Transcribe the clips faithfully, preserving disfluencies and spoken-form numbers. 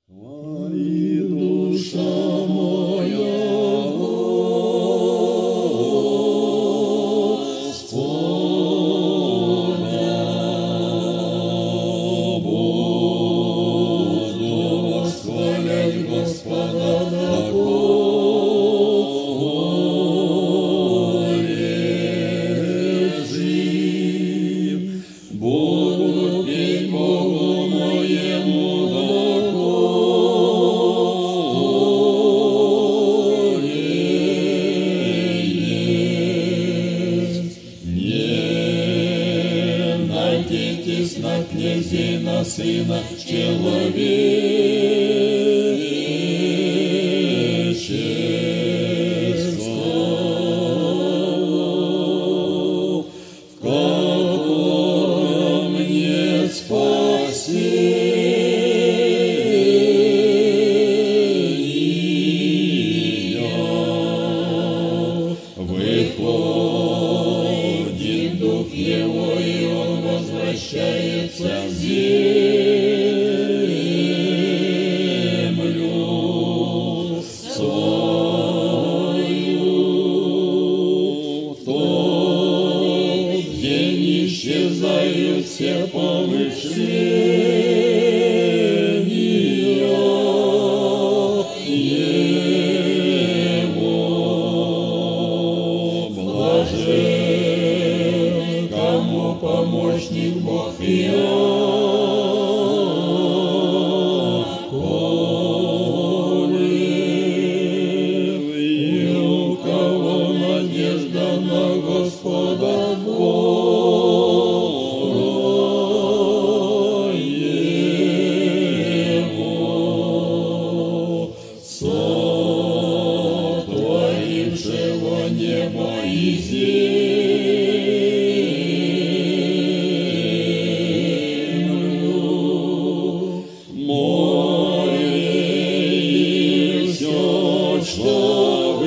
Твори, душа моя, Господа, буду восхвалять Господа, доколе жив. Буду петь Богу моему, на князей, на сына человечества, в котором нет спасения. Выходит дух его, и он возвращается в землю свою. В тот день исчезают все помышления его. Блажен, кому помощник Бог Яковлев, и у кого надежда на Господа Бога его, сотворившего небо и землю, море и все, что в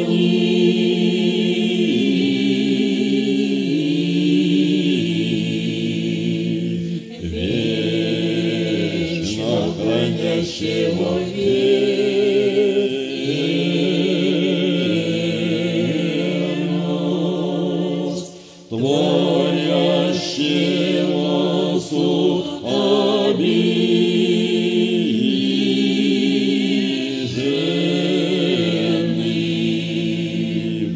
них, вечно хранящего верность, творящего суд обиженным,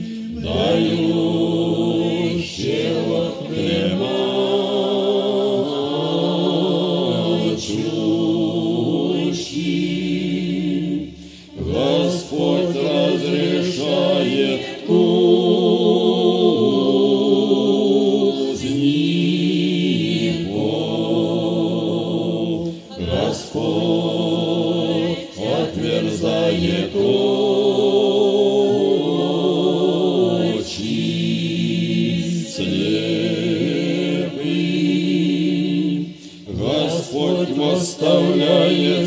дающего хлеба чущим. Господь разрешает узников, Господь отверзает очи слепым, Господь восставляет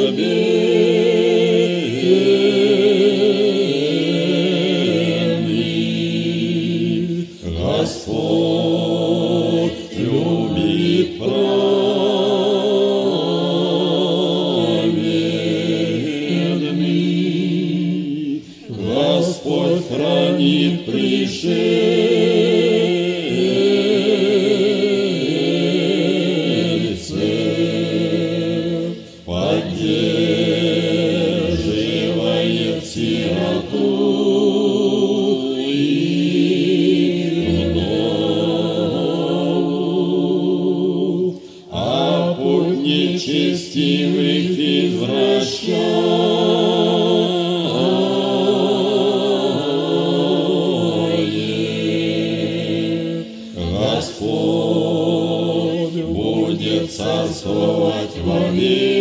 согбенных, Господь любит праведных, Господь хранит пришельцев, поддерживает сироту и вдову, а путь нечестивых извращает. Господь будет царствовать вовек.